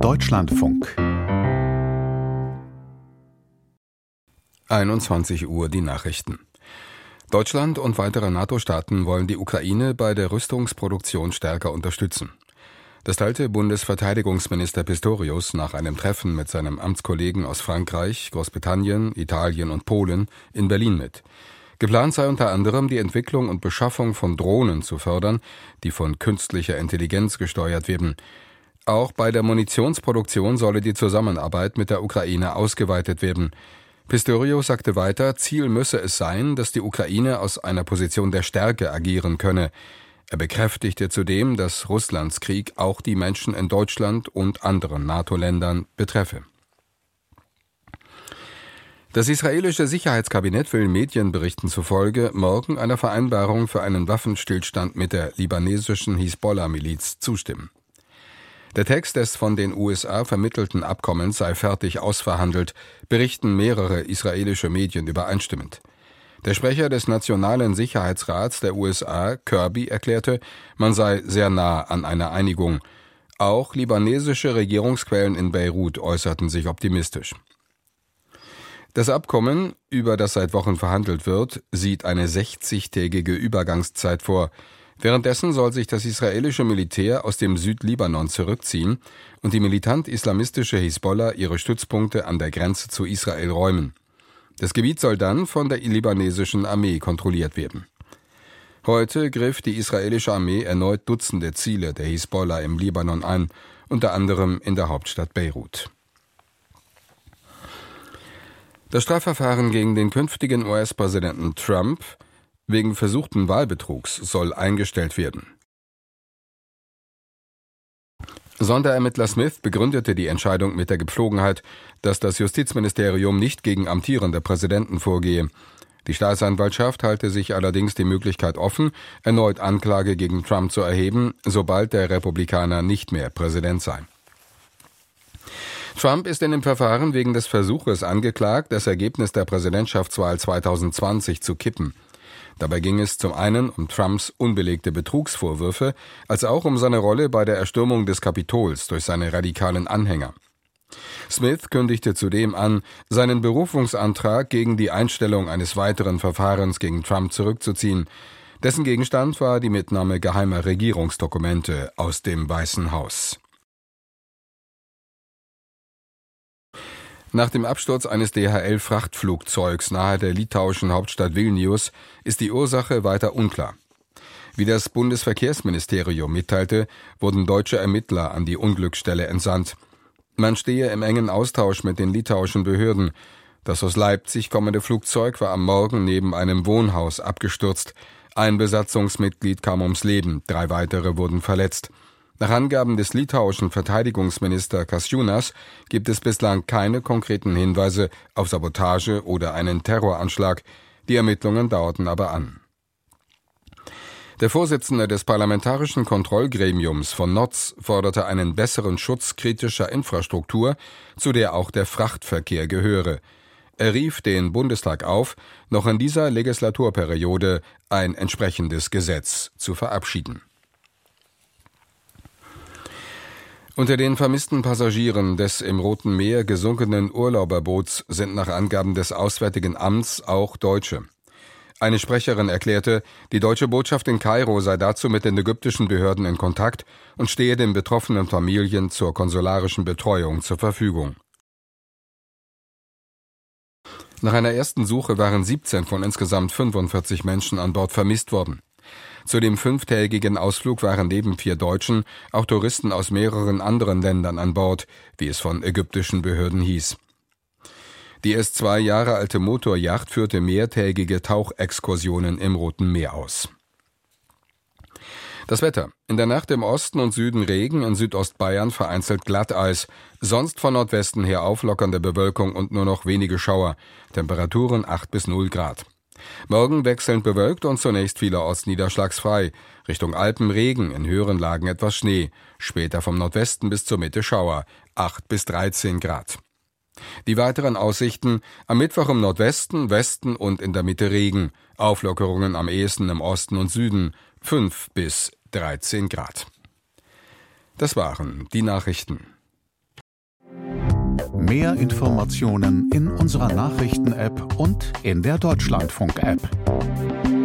Deutschlandfunk 21 Uhr die Nachrichten. Deutschland und weitere NATO-Staaten wollen die Ukraine bei der Rüstungsproduktion stärker unterstützen. Das teilte Bundesverteidigungsminister Pistorius nach einem Treffen mit seinem Amtskollegen aus Frankreich, Großbritannien, Italien und Polen in Berlin mit. Geplant sei unter anderem, die Entwicklung und Beschaffung von Drohnen zu fördern, die von künstlicher Intelligenz gesteuert werden. Auch bei der Munitionsproduktion solle die Zusammenarbeit mit der Ukraine ausgeweitet werden. Pistorius sagte weiter, Ziel müsse es sein, dass die Ukraine aus einer Position der Stärke agieren könne. Er bekräftigte zudem, dass Russlands Krieg auch die Menschen in Deutschland und anderen NATO-Ländern betreffe. Das israelische Sicherheitskabinett will Medienberichten zufolge morgen einer Vereinbarung für einen Waffenstillstand mit der libanesischen Hisbollah-Miliz zustimmen. Der Text des von den USA vermittelten Abkommens sei fertig ausverhandelt, berichten mehrere israelische Medien übereinstimmend. Der Sprecher des Nationalen Sicherheitsrats der USA, Kirby, erklärte, man sei sehr nah an einer Einigung. Auch libanesische Regierungsquellen in Beirut äußerten sich optimistisch. Das Abkommen, über das seit Wochen verhandelt wird, sieht eine 60-tägige Übergangszeit vor. Währenddessen soll sich das israelische Militär aus dem Südlibanon zurückziehen und die militant-islamistische Hisbollah ihre Stützpunkte an der Grenze zu Israel räumen. Das Gebiet soll dann von der libanesischen Armee kontrolliert werden. Heute griff die israelische Armee erneut Dutzende Ziele der Hisbollah im Libanon an, unter anderem in der Hauptstadt Beirut. Das Strafverfahren gegen den künftigen US-Präsidenten Trump wegen versuchten Wahlbetrugs soll eingestellt werden. Sonderermittler Smith begründete die Entscheidung mit der Gepflogenheit, dass das Justizministerium nicht gegen amtierende Präsidenten vorgehe. Die Staatsanwaltschaft halte sich allerdings die Möglichkeit offen, erneut Anklage gegen Trump zu erheben, sobald der Republikaner nicht mehr Präsident sei. Trump ist in dem Verfahren wegen des Versuches angeklagt, das Ergebnis der Präsidentschaftswahl 2020 zu kippen. Dabei ging es zum einen um Trumps unbelegte Betrugsvorwürfe, als auch um seine Rolle bei der Erstürmung des Kapitols durch seine radikalen Anhänger. Smith kündigte zudem an, seinen Berufungsantrag gegen die Einstellung eines weiteren Verfahrens gegen Trump zurückzuziehen. Dessen Gegenstand war die Mitnahme geheimer Regierungsdokumente aus dem Weißen Haus. Nach dem Absturz eines DHL-Frachtflugzeugs nahe der litauischen Hauptstadt Vilnius ist die Ursache weiter unklar. Wie das Bundesverkehrsministerium mitteilte, wurden deutsche Ermittler an die Unglücksstelle entsandt. Man stehe im engen Austausch mit den litauischen Behörden. Das aus Leipzig kommende Flugzeug war am Morgen neben einem Wohnhaus abgestürzt. Ein Besatzungsmitglied kam ums Leben, 3 weitere wurden verletzt. Nach Angaben des litauischen Verteidigungsministers Kasčiūnas gibt es bislang keine konkreten Hinweise auf Sabotage oder einen Terroranschlag. Die Ermittlungen dauerten aber an. Der Vorsitzende des Parlamentarischen Kontrollgremiums von Notz forderte einen besseren Schutz kritischer Infrastruktur, zu der auch der Frachtverkehr gehöre. Er rief den Bundestag auf, noch in dieser Legislaturperiode ein entsprechendes Gesetz zu verabschieden. Unter den vermissten Passagieren des im Roten Meer gesunkenen Urlauberboots sind nach Angaben des Auswärtigen Amts auch Deutsche. Eine Sprecherin erklärte, die deutsche Botschaft in Kairo sei dazu mit den ägyptischen Behörden in Kontakt und stehe den betroffenen Familien zur konsularischen Betreuung zur Verfügung. Nach einer ersten Suche waren 17 von insgesamt 45 Menschen an Bord vermisst worden. Zu dem 5-tägigen Ausflug waren neben 4 Deutschen auch Touristen aus mehreren anderen Ländern an Bord, wie es von ägyptischen Behörden hieß. Die erst 2 Jahre alte Motorjacht führte mehrtägige Tauchexkursionen im Roten Meer aus. Das Wetter. In der Nacht im Osten und Süden Regen, in Südostbayern vereinzelt Glatteis, sonst von Nordwesten her auflockernde Bewölkung und nur noch wenige Schauer, Temperaturen 8 bis 0 Grad. Morgen wechselnd bewölkt und zunächst vielerorts niederschlagsfrei. Richtung Alpen Regen, in höheren Lagen etwas Schnee. Später vom Nordwesten bis zur Mitte Schauer, 8 bis 13 Grad. Die weiteren Aussichten: am Mittwoch im Nordwesten, Westen und in der Mitte Regen. Auflockerungen am ehesten im Osten und Süden, 5 bis 13 Grad. Das waren die Nachrichten. Mehr Informationen in unserer Nachrichten-App und in der Deutschlandfunk-App.